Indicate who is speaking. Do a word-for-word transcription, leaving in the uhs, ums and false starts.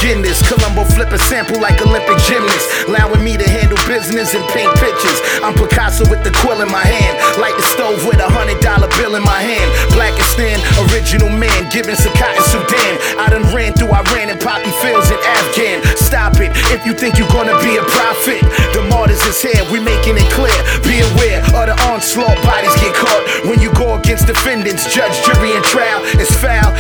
Speaker 1: begin this. Columbo flip a sample like Olympic gymnasts, allowing me to handle business and paint pictures. I'm Picasso with the quill in my hand, like the stove with a hundred dollar bill in my hand. Blackistan, original man, giving Sakat in Sudan. I done ran through Iran and poppy fields in Afghan. Stop it, if you think you're gonna be a prophet. The martyrs is here, we making it clear. Be aware of the onslaught, bodies get caught. When you go against defendants, judge, jury, and trial, it's foul.